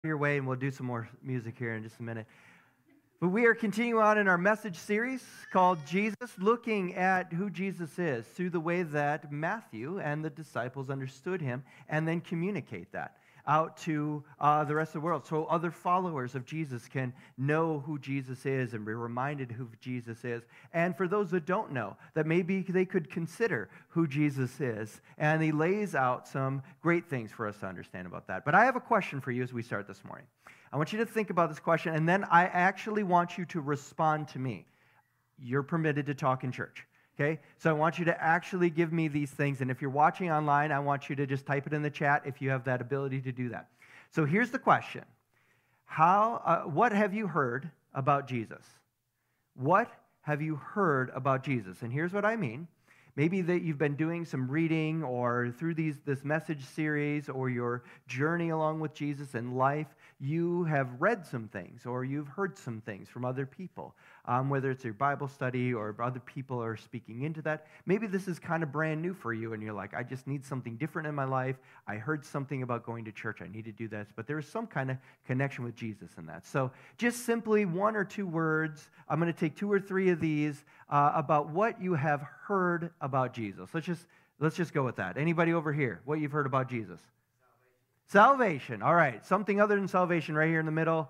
your way, and we'll do some more music here in just a minute. But we are continuing on in our message series called Jesus, looking at who Jesus is through the way that Matthew and the disciples understood him and then communicate that out to the rest of the world so other followers of Jesus can know who Jesus is and be reminded who Jesus is. And for those that don't know, that maybe they could consider who Jesus is. And he lays out some great things for us to understand about that. But I have a question for you as we start this morning. I want you to think about this question, and then I actually want you to respond to me. You're permitted to talk in church. Okay, so I want you to actually give me these things, and if you're watching online, I want you to just type it in the chat if you have that ability to do that. So here's the question. What have you heard about Jesus? What have you heard about Jesus? And here's what I mean. Maybe that you've been doing some reading or through this message series or your journey along with Jesus in life, you have read some things or you've heard some things from other people, whether it's your Bible study or other people are speaking into that. Maybe this is kind of brand new for you and you're like, I just need something different in my life. I heard something about going to church. I need to do this. But there is some kind of connection with Jesus in that. So just simply one or two words. I'm going to take two or three of these about what you have heard about Jesus. Let's just go with that. Anybody over here, what you've heard about Jesus? Salvation. All right. Something other than salvation right here in the middle.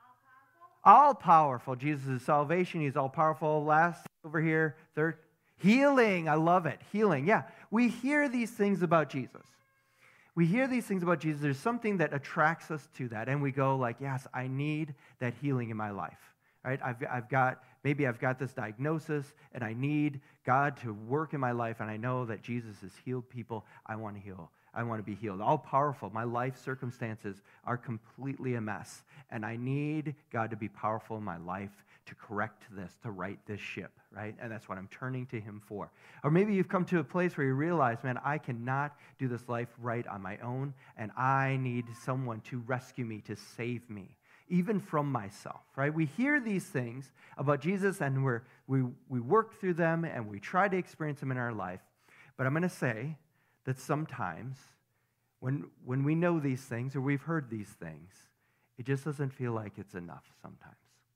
All powerful. Jesus is salvation. He's all powerful. Last over here. Third. Healing. I love it. Healing. Yeah. We hear these things about Jesus. We hear these things about Jesus. There's something that attracts us to that. And we go like, yes, I need that healing in my life. Right? I've got this diagnosis and I need God to work in my life. And I know that Jesus has healed people. I want to heal. I want to be healed. All powerful. My life circumstances are completely a mess. And I need God to be powerful in my life to correct this, to right this ship, right? And that's what I'm turning to him for. Or maybe you've come to a place where you realize, man, I cannot do this life right on my own, and I need someone to rescue me, to save me, even from myself, right? We hear these things about Jesus, and we work through them, and we try to experience them in our life. But I'm going to say that sometimes when we know these things or we've heard these things, it just doesn't feel like it's enough sometimes.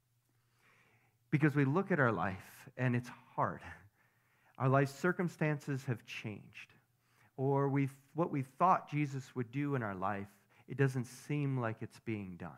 Because we look at our life and it's hard. Our life circumstances have changed. Or what we thought Jesus would do in our life, it doesn't seem like it's being done.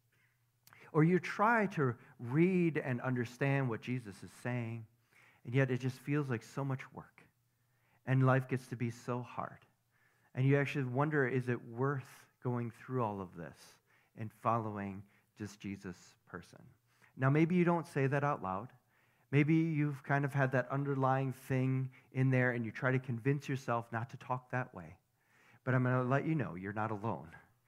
Or you try to read and understand what Jesus is saying, and yet it just feels like so much work. And life gets to be so hard. And you actually wonder, is it worth going through all of this and following just Jesus' person? Now, maybe you don't say that out loud. Maybe you've kind of had that underlying thing in there and you try to convince yourself not to talk that way. But I'm going to let you know, you're not alone.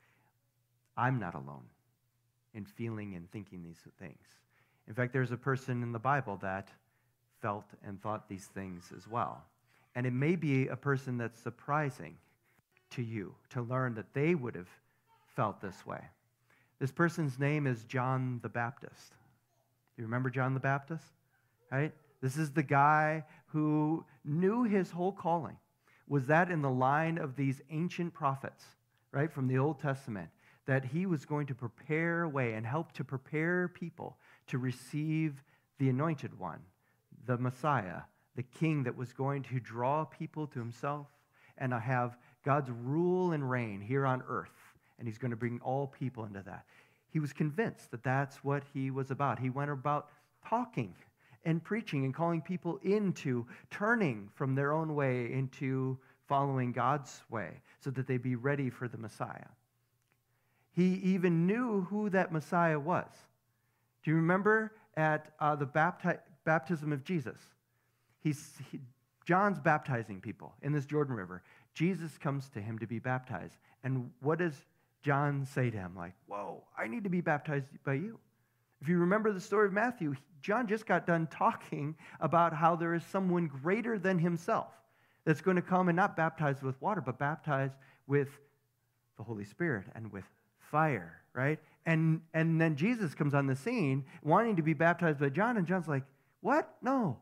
I'm not alone in feeling and thinking these things. In fact, there's a person in the Bible that felt and thought these things as well. And it may be a person that's surprising to you to learn that they would have felt this way. This person's name is John the Baptist. Do you remember John the Baptist? Right? This is the guy who knew his whole calling was that in the line of these ancient prophets, right, from the Old Testament, that he was going to prepare a way and help to prepare people to receive the Anointed One, the Messiah, the king that was going to draw people to himself and have God's rule and reign here on earth. And he's going to bring all people into that. He was convinced that that's what he was about. He went about talking and preaching and calling people into turning from their own way into following God's way so that they'd be ready for the Messiah. He even knew who that Messiah was. Do you remember at the baptism of Jesus? John's baptizing people in this Jordan River. Jesus comes to him to be baptized. And what does John say to him? Like, whoa, I need to be baptized by you. If you remember the story of Matthew, John just got done talking about how there is someone greater than himself that's going to come and not baptized with water, but baptized with the Holy Spirit and with fire, right? And then Jesus comes on the scene wanting to be baptized by John, and John's like, what? No.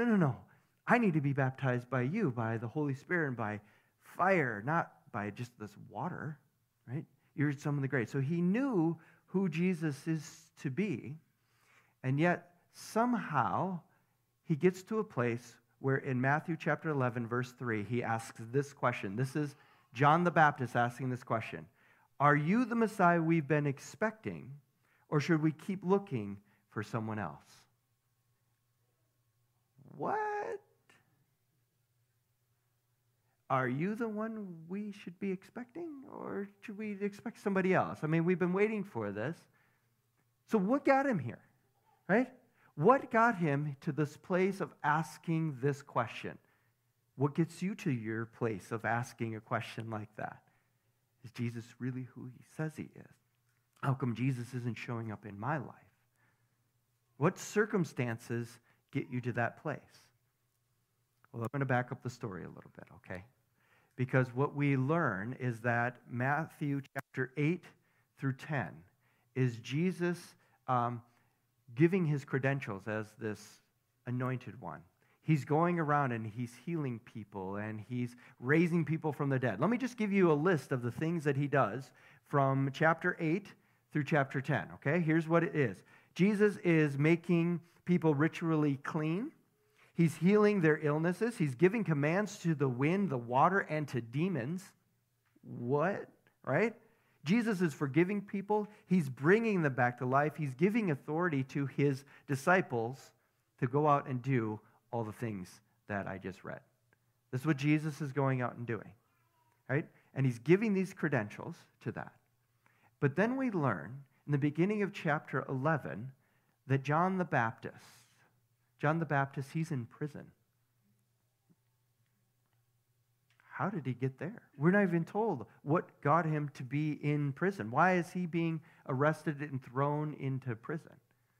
I need to be baptized by you, by the Holy Spirit and by fire, not by just this water, right? You're some of the great. So he knew who Jesus is to be, and yet somehow he gets to a place where in Matthew chapter 11, verse 3, he asks this question. This is John the Baptist asking this question. Are you the Messiah we've been expecting, or should we keep looking for someone else? What? Are you the one we should be expecting, or should we expect somebody else? I mean, we've been waiting for this. So what got him here, right? What got him to this place of asking this question? What gets you to your place of asking a question like that? Is Jesus really who he says he is? How come Jesus isn't showing up in my life? What circumstances get you to that place? Well, I'm going to back up the story a little bit, okay? Because what we learn is that Matthew chapter 8 through 10 is Jesus giving his credentials as this anointed one. He's going around and he's healing people and he's raising people from the dead. Let me just give you a list of the things that he does from chapter 8 through chapter 10, okay? Here's what it is. Jesus is making people ritually clean. He's healing their illnesses. He's giving commands to the wind, the water, and to demons. What? Right? Jesus is forgiving people. He's bringing them back to life. He's giving authority to his disciples to go out and do all the things that I just read. This is what Jesus is going out and doing, right? And he's giving these credentials to that. But then we learn in the beginning of chapter 11 that John the Baptist, he's in prison. How did he get there? We're not even told what got him to be in prison. Why is he being arrested and thrown into prison?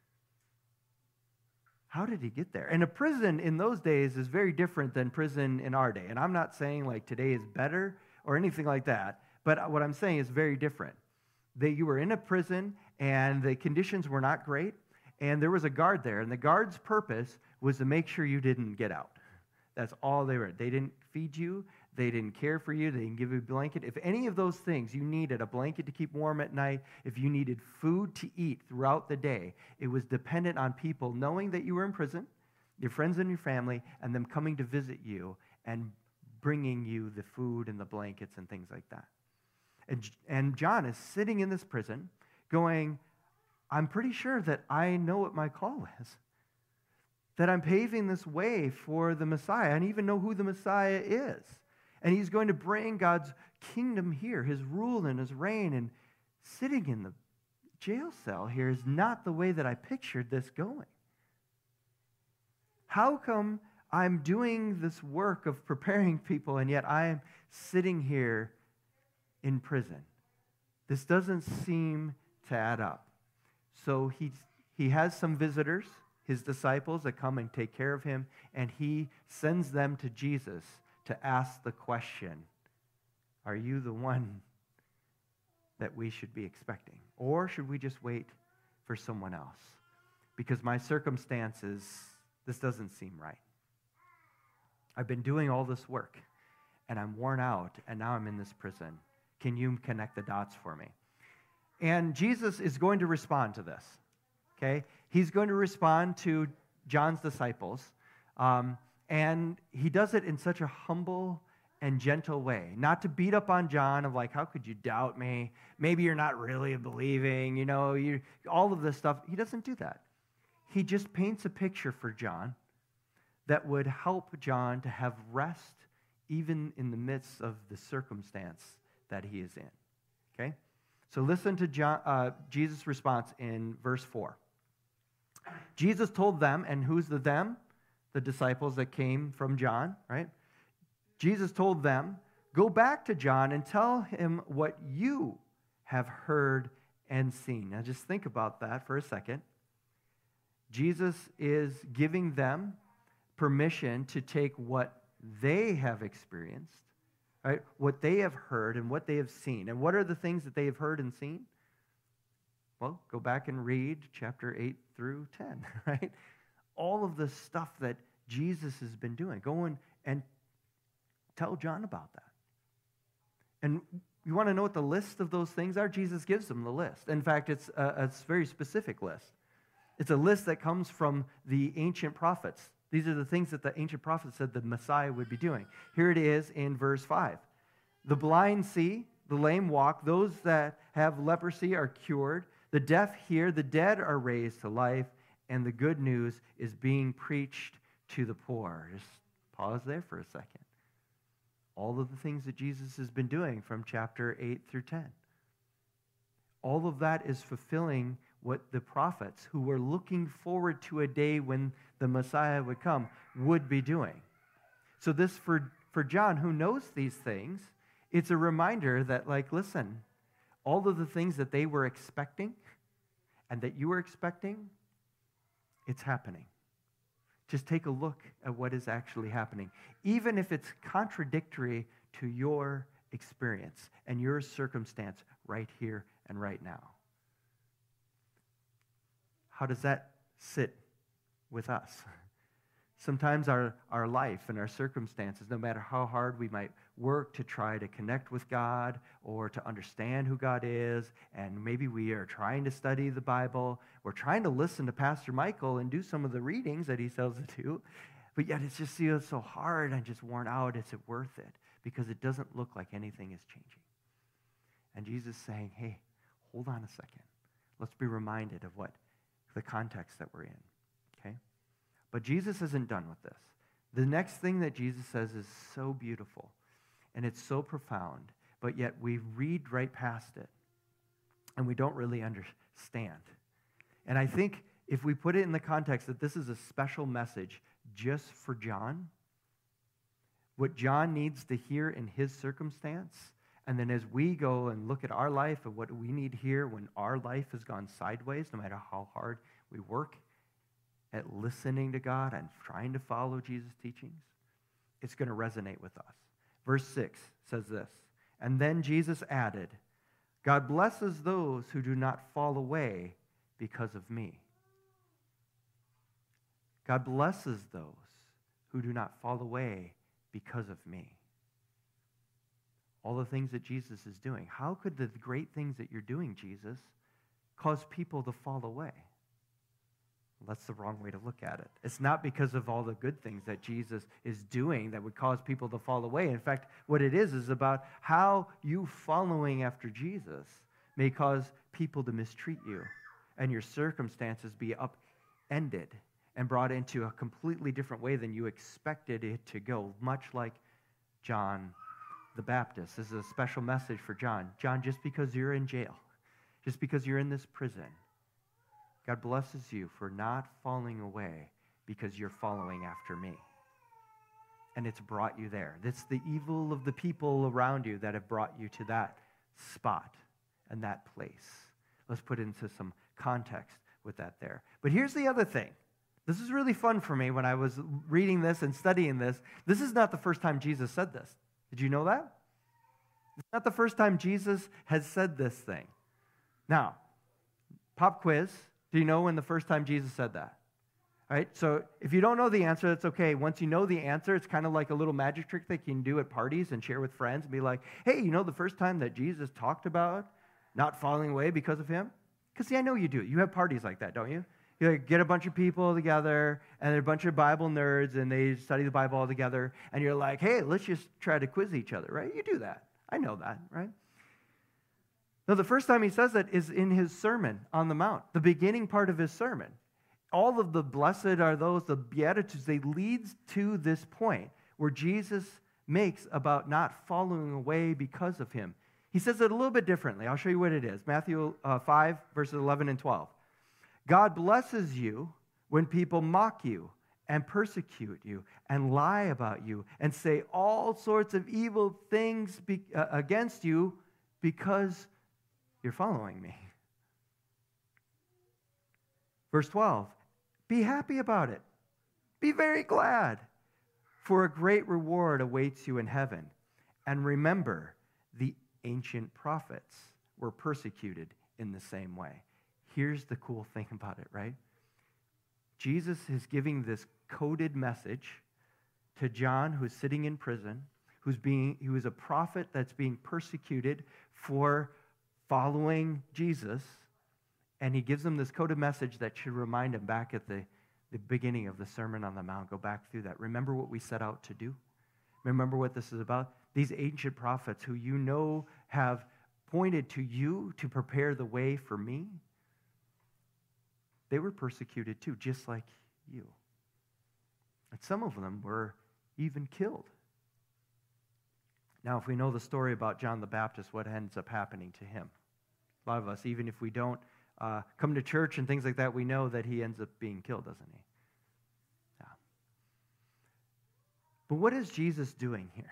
How did he get there? And a prison in those days is very different than prison in our day. And I'm not saying like today is better or anything like that, but what I'm saying is very different. That you were in a prison and the conditions were not great, and there was a guard there, and the guard's purpose was to make sure you didn't get out. That's all they were. They didn't feed you. They didn't care for you. They didn't give you a blanket. If any of those things you needed, a blanket to keep warm at night, if you needed food to eat throughout the day, it was dependent on people knowing that you were in prison, your friends and your family, and them coming to visit you and bringing you the food and the blankets and things like that. And John is sitting in this prison going, I'm pretty sure that I know what my call is, that I'm paving this way for the Messiah. I even know who the Messiah is. And he's going to bring God's kingdom here, his rule and his reign. And sitting in the jail cell here is not the way that I pictured this going. How come I'm doing this work of preparing people and yet I am sitting here in prison? This doesn't seem to add up. So he has some visitors, his disciples, that come and take care of him, and he sends them to Jesus to ask the question, are you the one that we should be expecting? Or should we just wait for someone else? Because my circumstances, this doesn't seem right. I've been doing all this work, and I'm worn out, and now I'm in this prison. Can you connect the dots for me? And Jesus is going to respond to this, okay? He's going to respond to John's disciples, and he does it in such a humble and gentle way. Not to beat up on John of like, how could you doubt me? Maybe you're not really believing, all of this stuff. He doesn't do that. He just paints a picture for John that would help John to have rest even in the midst of the circumstance that he is in, okay? So listen to Jesus' response in verse 4. Jesus told them, and who's the them? The disciples that came from John, right? Jesus told them, go back to John and tell him what you have heard and seen. Now just think about that for a second. Jesus is giving them permission to take what they have experienced, right? What they have heard and what they have seen. And what are the things that they have heard and seen? Well, go back and read chapter 8 through 10, right? All of the stuff that Jesus has been doing. Go and tell John about that. And, You want to know what the list of those things are? Jesus gives them the list. In fact, it's a very specific list. It's a list that comes from the ancient prophets. These are the things that the ancient prophets said the Messiah would be doing. Here it is in verse 5. The blind see, the lame walk, those that have leprosy are cured, the deaf hear, the dead are raised to life, and the good news is being preached to the poor. Just pause there for a second. All of the things that Jesus has been doing from chapter 8 through 10. All of that is fulfilling what the prophets, who were looking forward to a day when the Messiah would come, would be doing. So this, for John, who knows these things, it's a reminder that, like, listen, all of the things that they were expecting and that you were expecting, it's happening. Just take a look at what is actually happening, even if it's contradictory to your experience and your circumstance right here and right now. How does that sit with us? Sometimes our life and our circumstances, no matter how hard we might work to try to connect with God or to understand who God is, and maybe we are trying to study the Bible, we're trying to listen to Pastor Michael and do some of the readings that he tells us to do, but yet it's just so hard and just worn out. Is it worth it? Because it doesn't look like anything is changing. And Jesus is saying, hey, hold on a second. Let's be reminded of what the context that we're in, okay? But Jesus isn't done with this. The next thing that Jesus says is so beautiful, and it's so profound, but yet we read right past it, and we don't really understand. And I think if we put it in the context that this is a special message just for John, what John needs to hear in his circumstance, and then as we go and look at our life and what we need here when our life has gone sideways, no matter how hard we work at listening to God and trying to follow Jesus' teachings, it's going to resonate with us. Verse 6 says this, and then Jesus added, God blesses those who do not fall away because of me. God blesses those who do not fall away because of me. All the things that Jesus is doing. How could the great things that you're doing, Jesus, cause people to fall away? Well, that's the wrong way to look at it. It's not because of all the good things that Jesus is doing that would cause people to fall away. In fact, what it is about how you following after Jesus may cause people to mistreat you and your circumstances be upended and brought into a completely different way than you expected it to go, much like John the Baptist. This is a special message for John. John, just because you're in jail, just because you're in this prison, God blesses you for not falling away because you're following after me. And it's brought you there. It's the evil of the people around you that have brought you to that spot and that place. Let's put into some context with that there. But here's the other thing. This is really fun for me when I was reading this and studying this. This is not the first time Jesus said this. Did you know that? It's not the first time Jesus has said this thing. Now, pop quiz. Do you know when the first time Jesus said that? All right, so if you don't know the answer, that's okay. Once you know the answer, it's kind of like a little magic trick that you can do at parties and share with friends and be like, hey, you know the first time that Jesus talked about not falling away because of him? Because, see, I know you do. You have parties like that, don't you? You like, get a bunch of people together, and they're a bunch of Bible nerds, and they study the Bible all together, and you're like, hey, let's just try to quiz each other, right? You do that. I know that, right? No, the first time he says that is in his Sermon on the Mount, the beginning part of his sermon. All of the blessed are those, the Beatitudes, they lead to this point where Jesus makes about not following away because of him. He says it a little bit differently. I'll show you what it is. Matthew 5, verses 11 and 12. God blesses you when people mock you and persecute you and lie about you and say all sorts of evil things against you because you're following me. Verse 12, be happy about it. Be very glad, for a great reward awaits you in heaven. And remember, the ancient prophets were persecuted in the same way. Here's the cool thing about it, right? Jesus is giving this coded message to John, who's sitting in prison, who is a prophet that's being persecuted for following Jesus. And he gives them this coded message that should remind him back at the beginning of the Sermon on the Mount. Go back through that. Remember what we set out to do? Remember what this is about? These ancient prophets who you know have pointed to you to prepare the way for me, they were persecuted too, just like you. And some of them were even killed. Now, if we know the story about John the Baptist, what ends up happening to him? A lot of us, even if we don't come to church and things like that, we know that he ends up being killed, doesn't he? Yeah. But what is Jesus doing here?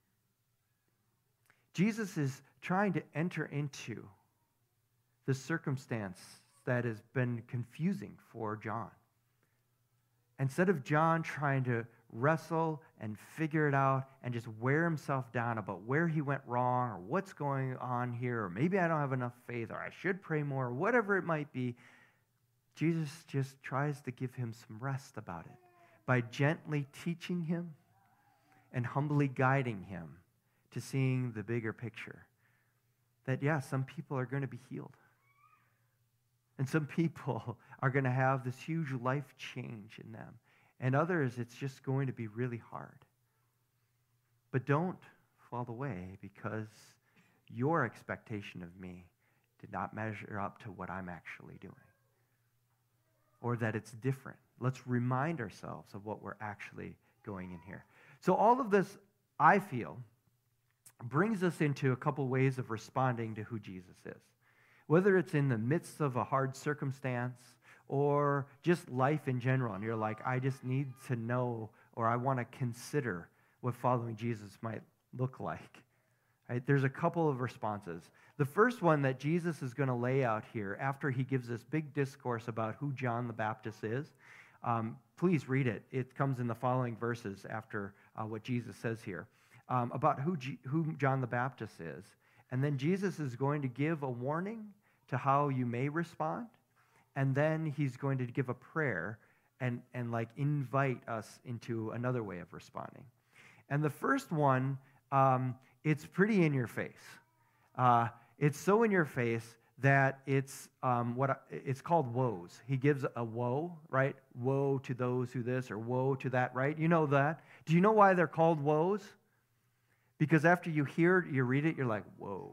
Jesus is trying to enter into the circumstance that has been confusing for John. Instead of John trying to wrestle and figure it out and just wear himself down about where he went wrong or what's going on here, or maybe I don't have enough faith, or I should pray more, or whatever it might be, Jesus just tries to give him some rest about it by gently teaching him and humbly guiding him to seeing the bigger picture. That, yeah, some people are going to be healed. And some people are going to have this huge life change in them. And others, it's just going to be really hard. But don't fall away because your expectation of me did not measure up to what I'm actually doing. Or that it's different. Let's remind ourselves of what we're actually going in here. So all of this, I feel, brings us into a couple ways of responding to who Jesus is. Whether it's in the midst of a hard circumstance or just life in general, and you're like, I just need to know, or I want to consider what following Jesus might look like. Right? There's a couple of responses. The first one that Jesus is going to lay out here after he gives this big discourse about who John the Baptist is, please read it. It comes in the following verses after what Jesus says here about who John the Baptist is. And then Jesus is going to give a warning to how you may respond. And then he's going to give a prayer and like invite us into another way of responding. And the first one, it's pretty in your face. It's so in your face that it's it's called woes. He gives a woe, right? Woe to those who this, or woe to that, right? You know that. Do you know why they're called woes? Because after you hear it, you read it, you're like, whoa,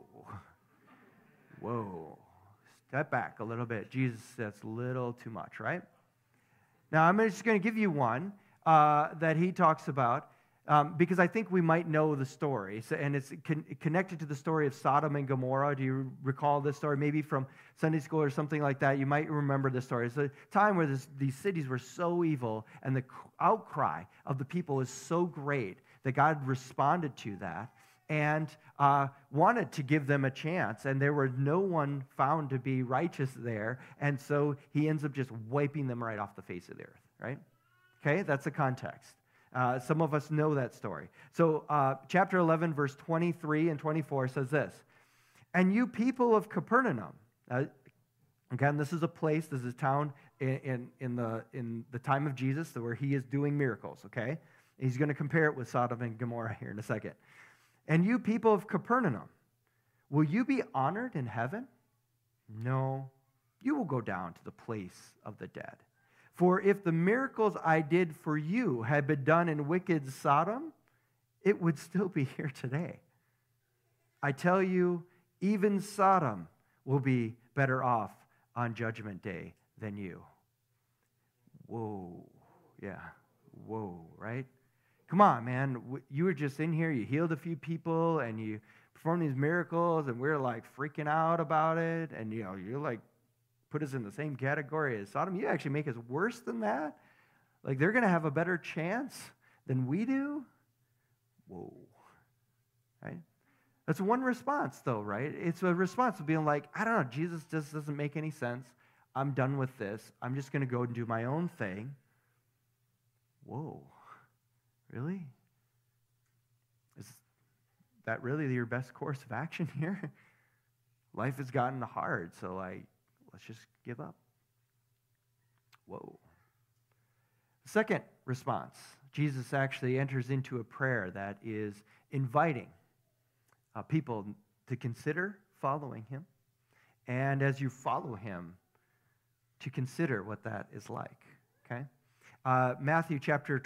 whoa. Step back a little bit. Jesus, that's a little too much, right? Now, I'm just going to give you one that he talks about because I think we might know the story. So, and it's connected to the story of Sodom and Gomorrah. Do you recall this story? Maybe from Sunday school or something like that. You might remember this story. It's a time where these cities were so evil, and the outcry of the people is so great that God responded to that and wanted to give them a chance. And there was no one found to be righteous there. And so he ends up just wiping them right off the face of the earth, right? Okay, that's the context. Some of us know that story. So chapter 11, verse 23 and 24 says this, "And you people of Capernaum," again, this is a place, this is a town in the time of Jesus where he is doing miracles, okay? He's going to compare it with Sodom and Gomorrah here in a second. "And you people of Capernaum, will you be honored in heaven? No, you will go down to the place of the dead. For if the miracles I did for you had been done in wicked Sodom, it would still be here today. I tell you, even Sodom will be better off on Judgment Day than you." Whoa, yeah, whoa, right? Come on, man. You were just in here, you healed a few people, and you performed these miracles, and we're like freaking out about it, and you're like, put us in the same category as Sodom. You actually make us worse than that? Like they're going to have a better chance than we do? Whoa, right? That's one response, though, right? It's a response of being like, I don't know, Jesus just doesn't make any sense. I'm done with this. I'm just going to go and do my own thing. Whoa. Really? Is that really your best course of action here? Life has gotten hard, so let's just give up. Whoa. Second response, Jesus actually enters into a prayer that is inviting people to consider following him. And as you follow him, to consider what that is like, okay? Matthew chapter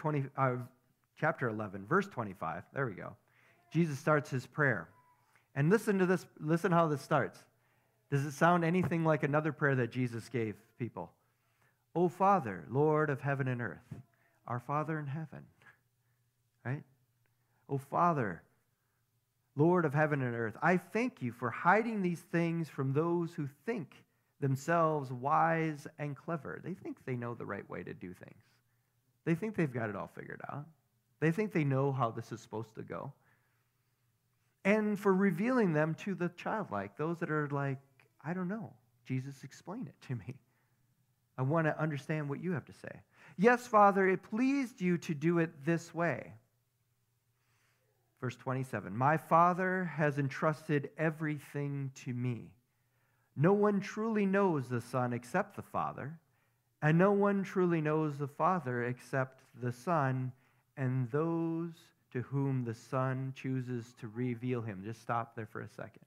11, verse 25, there we go. Jesus starts his prayer. And listen to this, listen how this starts. Does it sound anything like another prayer that Jesus gave people? O Father, Lord of heaven and earth, our Father in heaven, right? O Father, Lord of heaven and earth, I thank you for hiding these things from those who think themselves wise and clever. They think they know the right way to do things. They think they've got it all figured out. They think they know how this is supposed to go. And for revealing them to the childlike, those that are like, I don't know. Jesus, explain it to me. I want to understand what you have to say. Yes, Father, it pleased you to do it this way. Verse 27, my Father has entrusted everything to me. No one truly knows the Son except the Father, and no one truly knows the Father except the Son, and those to whom the Son chooses to reveal him. Just stop there for a second.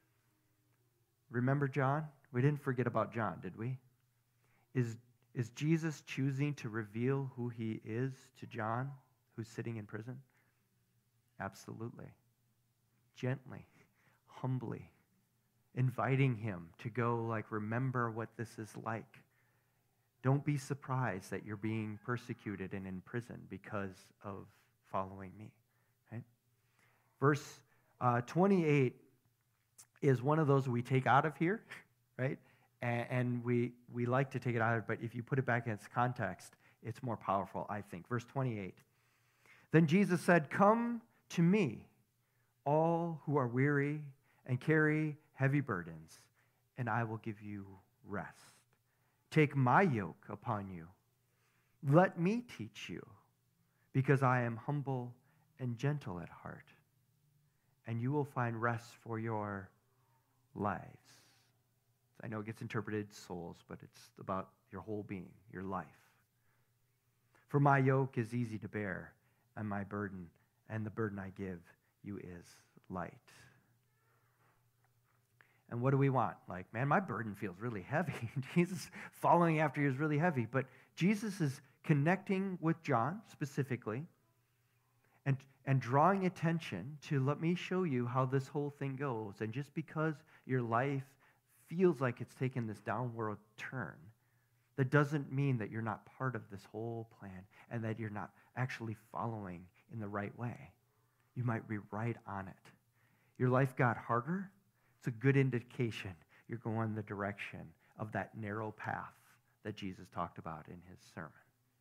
Remember John? We didn't forget about John, did we? Is Jesus choosing to reveal who he is to John, who's sitting in prison? Absolutely. Gently, humbly, inviting him to go, like, remember what this is like. Don't be surprised that you're being persecuted and in prison because of following me. Right? Verse 28 is one of those we take out of here, right? And we like to take it out of, but if you put it back in its context, it's more powerful, I think. Verse 28. Then Jesus said, come to me, all who are weary and carry heavy burdens, and I will give you rest. Take my yoke upon you. Let me teach you, because I am humble and gentle at heart, and you will find rest for your lives. I know it gets interpreted souls, but it's about your whole being, your life. For my yoke is easy to bear, and my burden, and the burden I give you is light. And what do we want? Like, man, my burden feels really heavy. Jesus following after you is really heavy. But Jesus is connecting with John specifically and drawing attention to, let me show you how this whole thing goes. And just because your life feels like it's taken this downward turn, that doesn't mean that you're not part of this whole plan and that you're not actually following in the right way. You might be right on it. Your life got harder. It's a good indication you're going the direction of that narrow path that Jesus talked about in his sermon.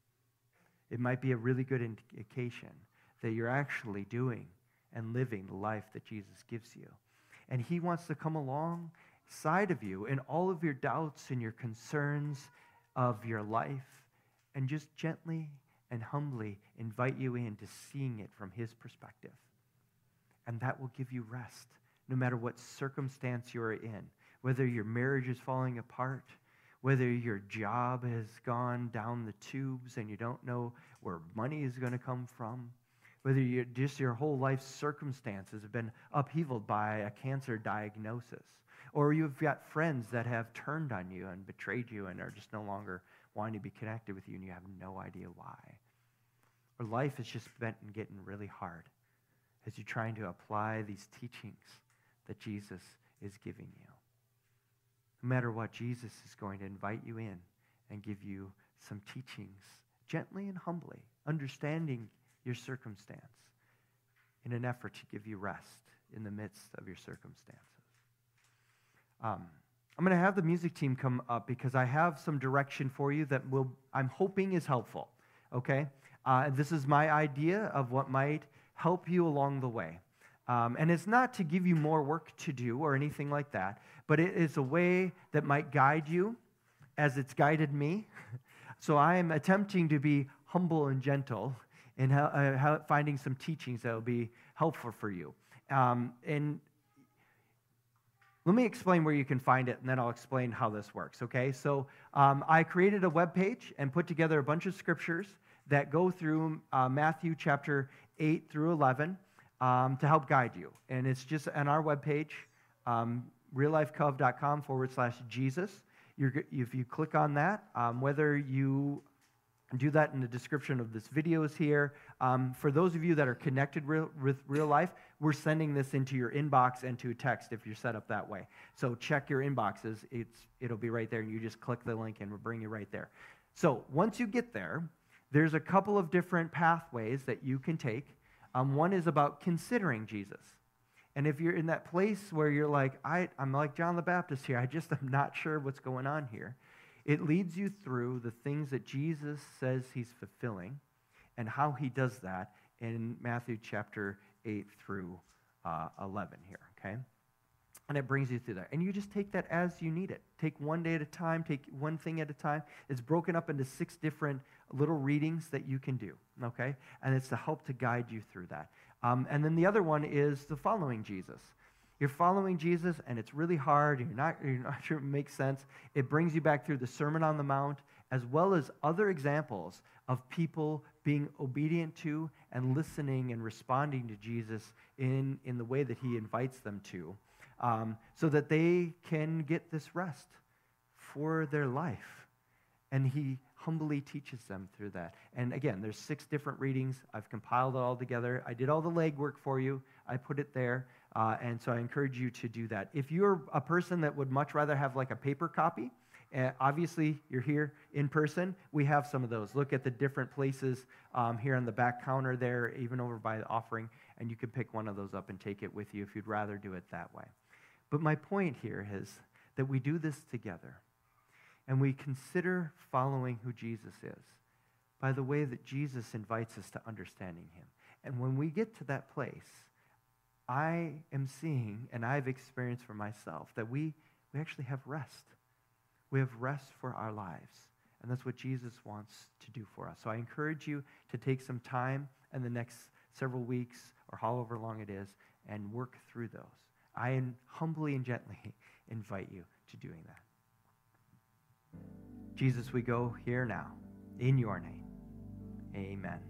It might be a really good indication that you're actually doing and living the life that Jesus gives you. And he wants to come alongside of you in all of your doubts and your concerns of your life and just gently and humbly invite you into seeing it from his perspective. And that will give you rest. No matter what circumstance you're in, whether your marriage is falling apart, whether your job has gone down the tubes and you don't know where money is going to come from, whether your whole life circumstances have been upheavaled by a cancer diagnosis, or you've got friends that have turned on you and betrayed you and are just no longer wanting to be connected with you and you have no idea why. Or life has just been getting really hard as you're trying to apply these teachings that Jesus is giving you. No matter what, Jesus is going to invite you in and give you some teachings gently and humbly, understanding your circumstance in an effort to give you rest in the midst of your circumstances. I'm going to have the music team come up because I have some direction for you that I'm hoping is helpful, okay? This is my idea of what might help you along the way. And it's not to give you more work to do or anything like that, but it is a way that might guide you as it's guided me. So I am attempting to be humble and gentle in finding some teachings that will be helpful for you. And let me explain where you can find it, and then I'll explain how this works, okay? So I created a web page and put together a bunch of scriptures that go through Matthew chapter 8 through 11 to help guide you. And it's just on our webpage, reallifecove.com/Jesus. If you click on that, whether you do that in the description of this video is here. For those of you that are connected with Real Life, we're sending this into your inbox and to a text if you're set up that way. So check your inboxes. It'll be right there, and you just click the link, and we'll bring you right there. So once you get there, there's a couple of different pathways that you can take. One is about considering Jesus. And if you're in that place where you're like, I'm like John the Baptist here, I just am not sure what's going on here, it leads you through the things that Jesus says he's fulfilling and how he does that in Matthew chapter 8 through 11 here, okay? And it brings you through that. And you just take that as you need it. Take one day at a time, take one thing at a time. It's broken up into 6 different little readings that you can do, okay? And it's to help to guide you through that. And then the other one is the following Jesus. You're following Jesus, and it's really hard. You're not sure it makes sense. It brings you back through the Sermon on the Mount, as well as other examples of people being obedient to and listening and responding to Jesus in the way that he invites them to, so that they can get this rest for their life. And he humbly teaches them through that. And again, there's 6 different readings. I've compiled it all together. I did all the legwork for you. I put it there. And so I encourage you to do that. If you're a person that would much rather have like a paper copy, obviously you're here in person, we have some of those. Look at the different places here on the back counter there, even over by the offering, and you can pick one of those up and take it with you if you'd rather do it that way. But my point here is that we do this together, and we consider following who Jesus is by the way that Jesus invites us to understanding him. And when we get to that place, I am seeing, and I've experienced for myself, that we actually have rest. We have rest for our lives. And that's what Jesus wants to do for us. So I encourage you to take some time in the next several weeks or however long it is and work through those. I humbly and gently invite you to doing that. Jesus, we go here now in your name. Amen.